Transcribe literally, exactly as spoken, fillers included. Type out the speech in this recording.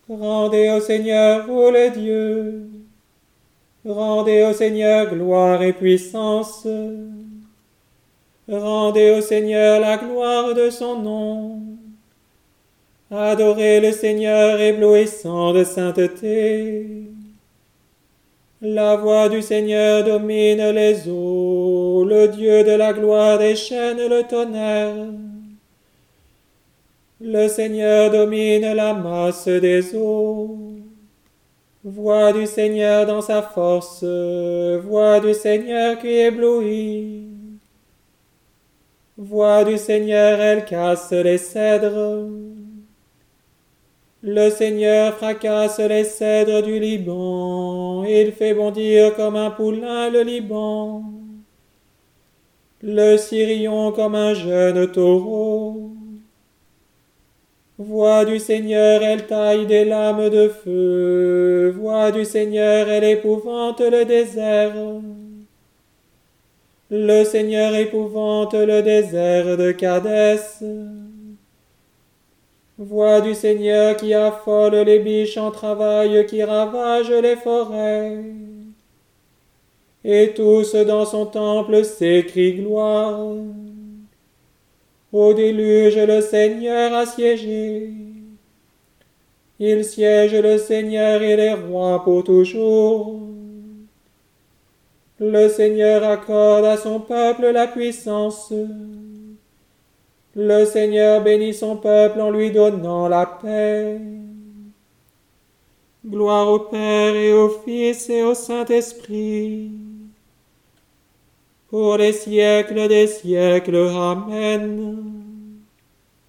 Rendez au Seigneur, ô les dieux. Rendez au Seigneur gloire et puissance. Rendez au Seigneur la gloire de son nom. Adorez le Seigneur éblouissant de sainteté. La voix du Seigneur domine les eaux, le Dieu de la gloire déchaîne le tonnerre. Le Seigneur domine la masse des eaux. Voix du Seigneur dans sa force, voix du Seigneur qui éblouit. Voix du Seigneur, elle casse les cèdres. Le Seigneur fracasse les cèdres du Liban, il fait bondir comme un poulain le Liban. Le Sirion comme un jeune taureau. Voix du Seigneur, elle taille des lames de feu. Voix du Seigneur, elle épouvante le désert. Le Seigneur épouvante le désert de Kadès. Voix du Seigneur qui affole les biches en travail, qui ravage les forêts. Et tous dans son temple s'écrient gloire. Au déluge, le Seigneur a siégé. Il siège le Seigneur et les rois pour toujours. Le Seigneur accorde à son peuple la puissance. Le Seigneur bénit son peuple en lui donnant la paix. Gloire au Père et au Fils et au Saint-Esprit, pour les siècles des siècles. Amen.